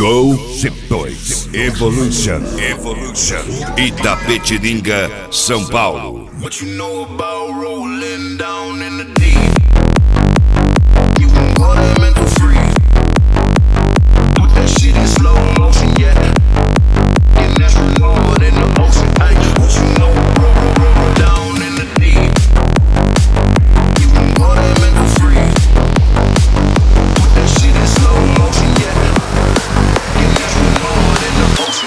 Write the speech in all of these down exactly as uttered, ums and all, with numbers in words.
Go C dois Evolution, Evolution, Itapetininga, São Paulo. What you know about rolling down in the deep? You can call that mental freeze. Put that shit in slow motion, yeah. And that's more than the ocean. Ay, what you know, roll, roll, roll, roll down in the deep. You can call that mental freeze. Put that shit in slow motion, yeah. And that's more than the ocean.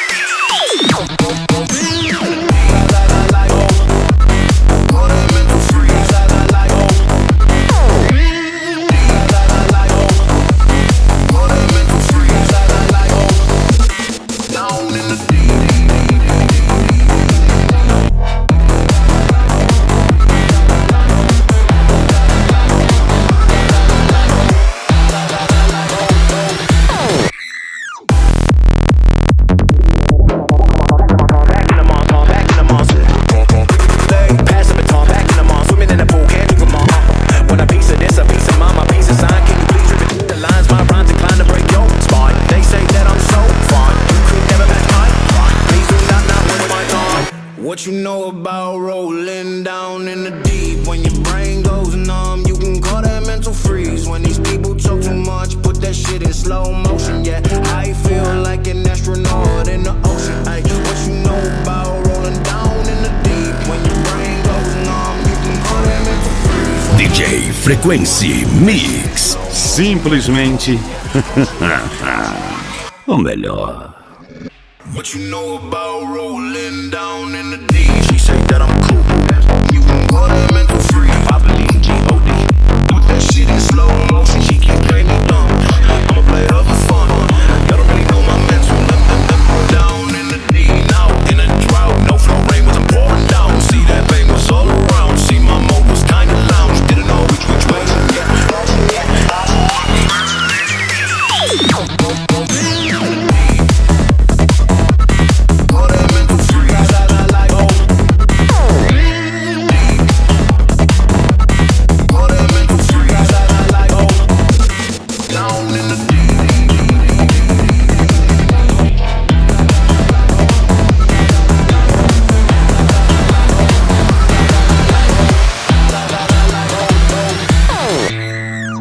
What you know about rolling down in the deep? When your brain goes numb, you can call that mental freeze. When these people talk too much, put that shit in slow motion, yeah. I feel like an astronaut in the ocean, ay. What you know about rolling down in the deep? When your brain goes numb, you can call that mental freeze. D J Frequency Mix. Simplesmente o melhor. What you know about rolling down in the deep? She say that I'm cool. You can call that